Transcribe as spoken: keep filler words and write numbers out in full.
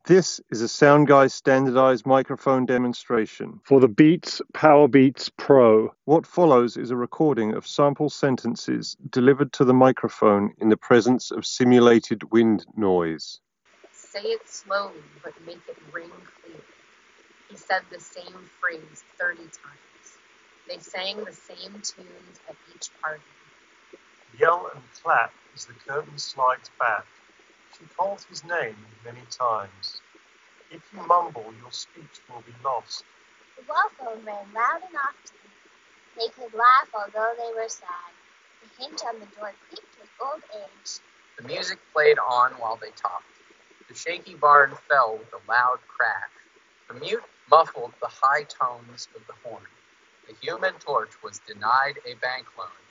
This is a Soundguy standardized microphone demonstration for the Beats PowerBeats Pro. What follows is a recording of sample sentences delivered to the microphone in the presence of simulated wind noise. Say it slowly, but make it ring clear. He said the same phrase thirty times. They sang the same tunes at each party. Yell and clap as the curtain slides back. She calls his name many times. If you mumble, your speech will be lost. The waffle ran loud and often. They could laugh although they were sad. The hinge on the door creaked with old age. The music played on while they talked. The shaky barn fell with a loud crash. The mute muffled the high tones of the horn. The Human Torch was denied a bank loan